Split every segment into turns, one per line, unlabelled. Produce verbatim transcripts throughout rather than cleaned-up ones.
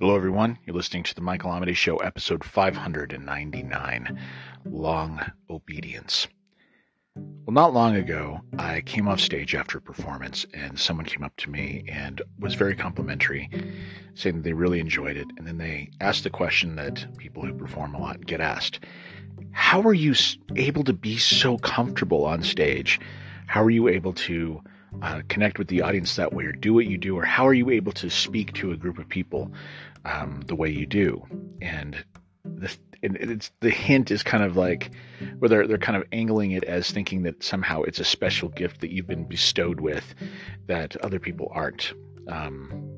Hello, everyone. You're listening to the Michael Amidei Show, episode five hundred ninety-nine, Long Obedience. Well, not long ago, I came off stage after a performance, and someone came up to me and was very complimentary, saying that they really enjoyed it. And then they asked the question that people who perform a lot get asked: how are you able to be so comfortable on stage? How are you able to uh, connect with the audience that way, or do what you do? Or how are you able to speak to a group of people um, the way you do? And the and it's the hint is kind of like, where they're, they're kind of angling it as thinking that somehow it's a special gift that you've been bestowed with that other people aren't. Um,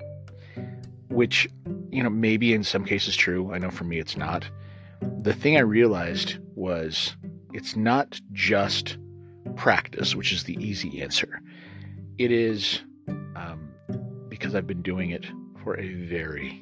which, you know, maybe in some cases true. I know for me it's not. The thing I realized was it's not just practice, which is the easy answer. It is um, because I've been doing it for a very,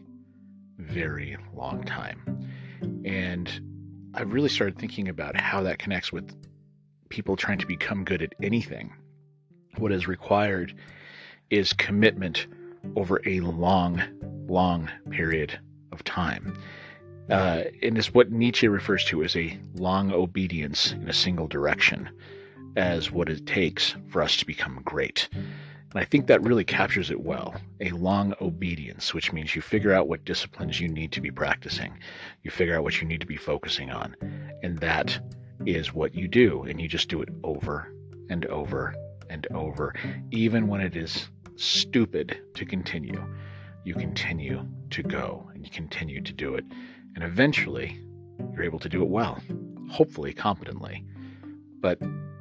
very long time. And I've really started thinking about how that connects with people trying to become good at anything. What is required is commitment over a long, long period of time. Uh, and it's what Nietzsche refers to as a long obedience in a single direction, as what it takes for us to become great. And I think that really captures it well. A long obedience, which means you figure out what disciplines you need to be practicing. You figure out what you need to be focusing on. And that is what you do. And you just do it over and over and over. Even when it is stupid to continue, you continue to go and you continue to do it. And eventually, you're able to do it well, hopefully competently. But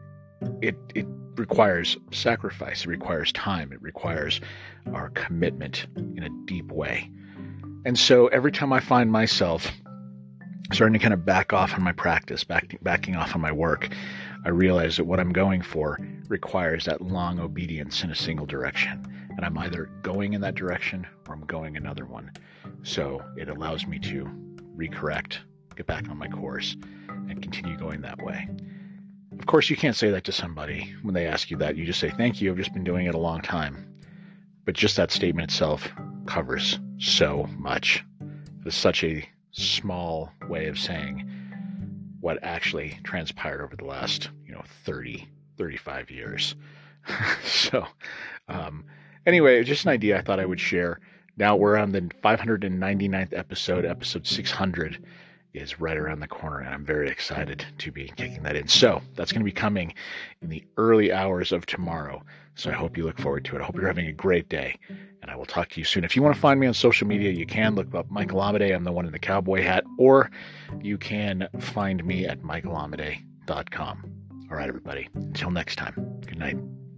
it it requires sacrifice. It requires time. It requires our commitment in a deep way. And so every time I find myself starting to kind of back off on my practice, back, backing off on my work, I realize that what I'm going for requires that long obedience in a single direction. And I'm either going in that direction or I'm going another one. So it allows me to recorrect, get back on my course, and continue going that way. Of course, you can't say that to somebody when they ask you that. You just say, thank you, I've just been doing it a long time. But just that statement itself covers so much. It's such a small way of saying what actually transpired over the last, you know, thirty, thirty-five years. so, um, anyway, just an idea I thought I would share. Now we're on the five hundred ninety-ninth episode. Episode six hundred is right around the corner, and I'm very excited to be kicking that in. So that's going to be coming in the early hours of tomorrow. So I hope you look forward to it. I hope you're having a great day, and I will talk to you soon. If you want to find me on social media, you can look up Michael Amidei. I'm the one in the cowboy hat, or you can find me at michael amidei dot com. All right, everybody. Until next time, good night.